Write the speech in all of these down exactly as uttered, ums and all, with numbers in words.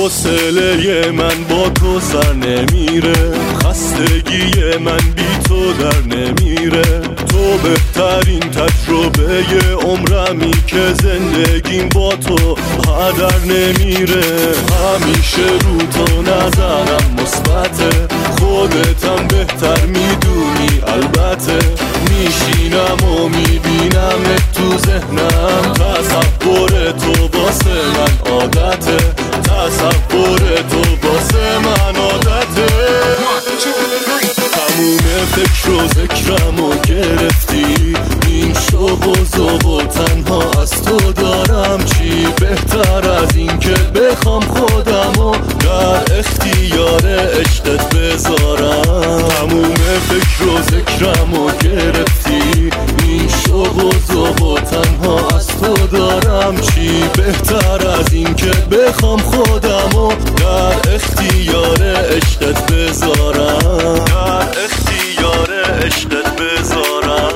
حوصله من با تو سر نمیره، خستگی من بی تو در نمیره. تو بهترین تجربه عمرمی که زندگیم با تو هدر نمیره. همیشه رو تو نظرم مثبته، خودتم بهتر میدونی البته. میشینم و میبینم تو ذهنم، تصور تو واسه من عادته، تصور تو واسه من عادته. تموم فکر و ذکرمو گرفتی، این شوق و ذوق و تنها از تو دارم. چی بهتر از این که بخوام خودمو در اختیار عشقت بذارم. تموم فکر و ذکرمو گرفتی، این شوق و ذوق و تنها از تو دارم. چی بهتر از این که بخوام خودمو در اختیار عشقت بذارم، در اختیار عشقت بذارم.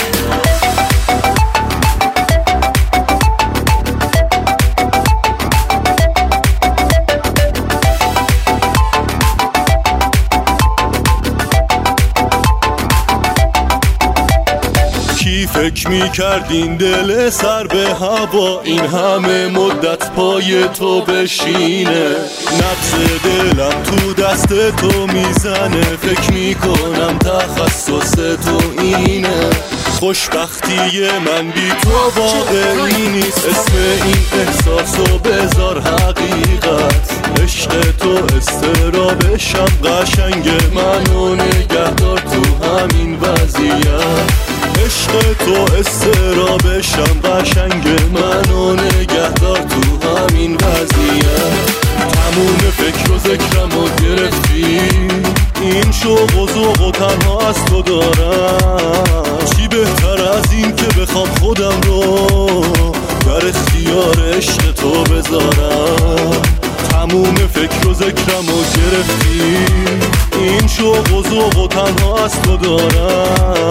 کی فکر میکردین دل سر به هوا این همه مدت پای تو بشینه؟ نبض دلم تو دست تو میزنه، فکر میکنم تخصص تو اینه. خوشبختی من بی تو واقعی نیست، اسم این احساسو بذار حقیقت. عشق تو استرابشم قشنگ، منو نگهدار تو همین وضعیت. عشق تو استرابشم قشنگ، منو نگهدار تو همین وضعیت. تموم فکر و ذکرمو گرفتی، این شوق و ذوق و تنها از تو دارم. چی بهتر از این که بخوام خودم رو در اختیار عشق تو بذارم. تموم فکر و ذکرمو گرفتی، این شوق و ذوق و تنها از تو دارم.